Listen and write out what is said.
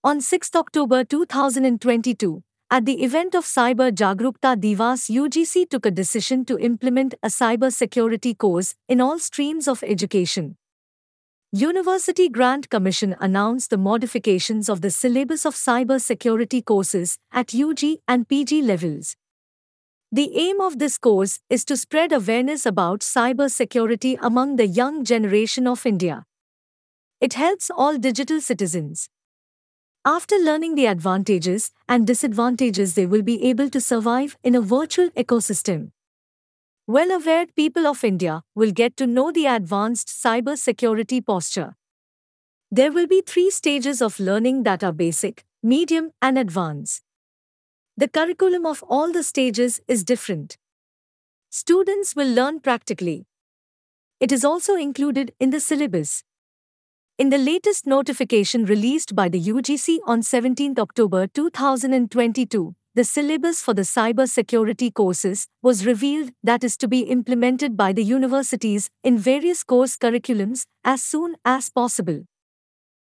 On 6 October 2022, at the event of Cyber Jagrukta Divas, UGC took a decision to implement a cyber security course in all streams of education. University Grant Commission announced the modifications of the syllabus of cyber security courses at UG and PG levels. The aim of this course is to spread awareness about cyber security among the young generation of India. It helps all digital citizens. After learning the advantages and disadvantages, they will be able to survive in a virtual ecosystem. Well-aware people of India will get to know the advanced cyber security posture. There will be 3 stages of learning that are basic, medium, and advanced. The curriculum of all the stages is different. Students will learn practically. It is also included in the syllabus. In the latest notification released by the UGC on 17 October 2022, the syllabus for the cyber security courses was revealed that is to be implemented by the universities in various course curriculums as soon as possible.